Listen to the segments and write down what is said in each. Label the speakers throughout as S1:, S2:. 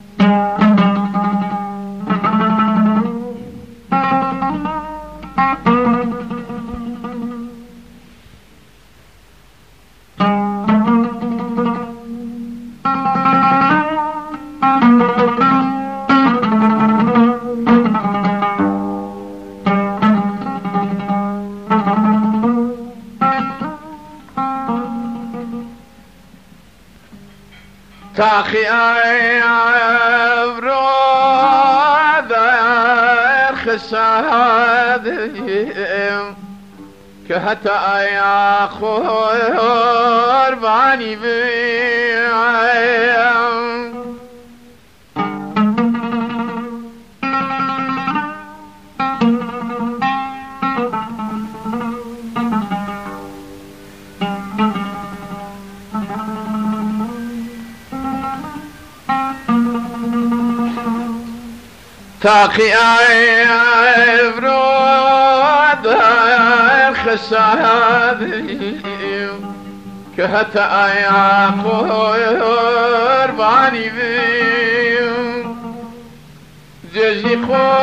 S1: تاخي أبراد خسادهم كهتا يا قرباني بيهم تاقي أبرود الخسادهم كهتا يا قرباني بيهم جزي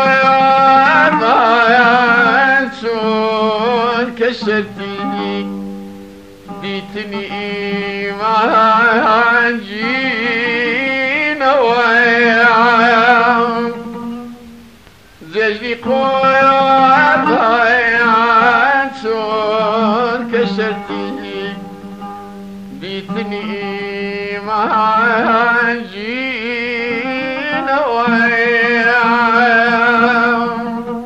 S1: قربان سون كسرتي ديتني إيمان جينا وياهم زجلي قربان سون كسرتي بيتني إيمان جينا وياهم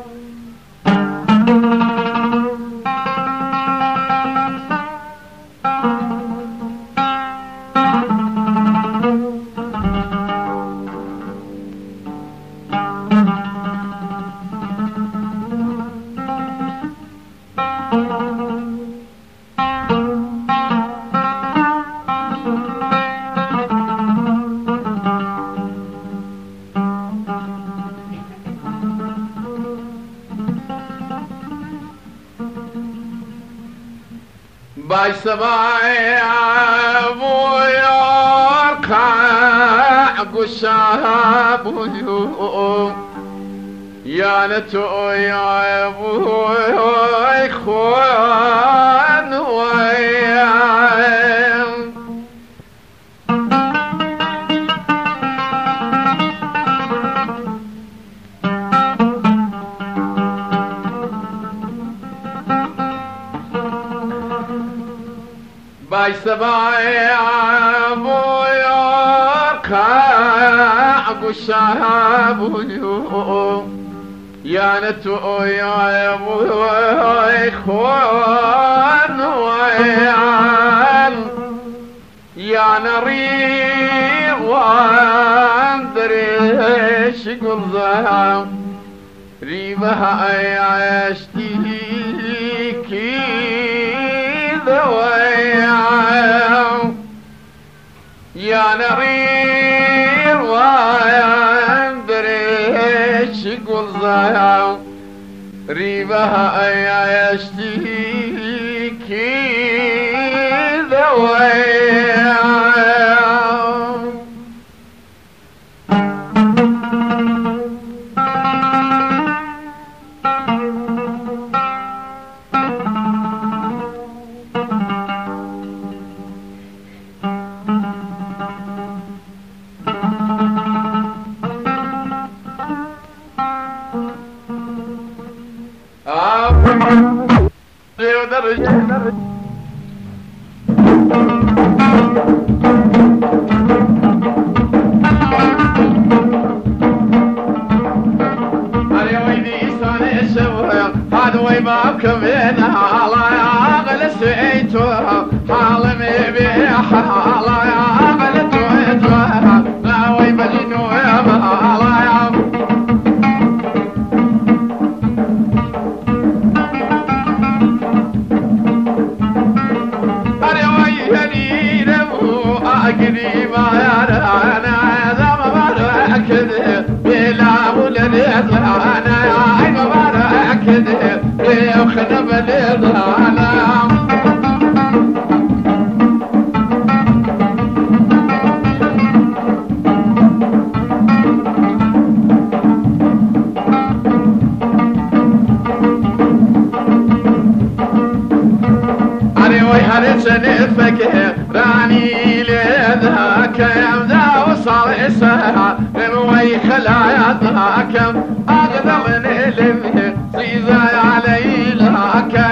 S1: باي سباي ابو يركع قشابو يا نتو يا ابو اخوان وياهم باي سباي ابو يركع قشابو يا نتو يا ابو اخوان ويان يا نريض واندريش قلزها ريبها يشتيكي ذويا يا نريض واندريش قلزها ريبها يشتيكي ذويا هذا ويبابك منها الله يعقل سعيتها حالمي بيها الله يعقل تويتها لا ويبجنو يبها الله يعقل هذا ويهني نبو أقريبا يا أنا هذا مبارك بلا ولد أنا يا مبارك يخنا بالظلام سنفك راني لذاك يمدا وصار إسها وي خلايا ذاك أقدر نلمه صيزا علي لك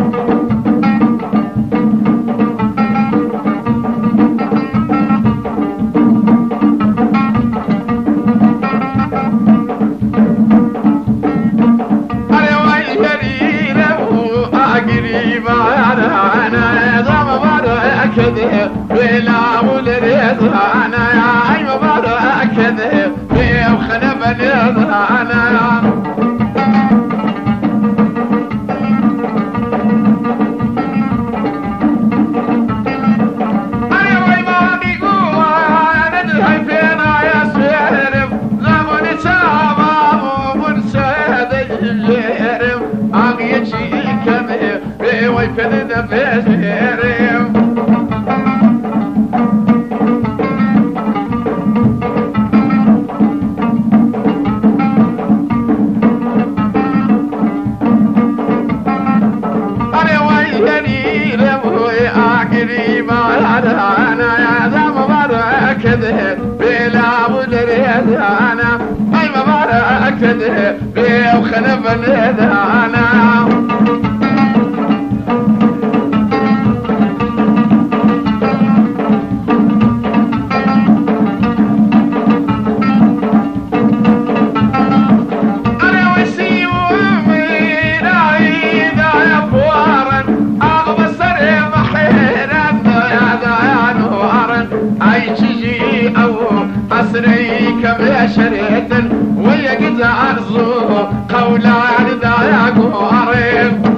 S1: ولا ولريت انا يا اي مبارك كذب وخلبني انا يا بلا مدري انا اي مبارك كذب وخلبني انا كم شريت ويقز عرضه قولان ذاك وعريض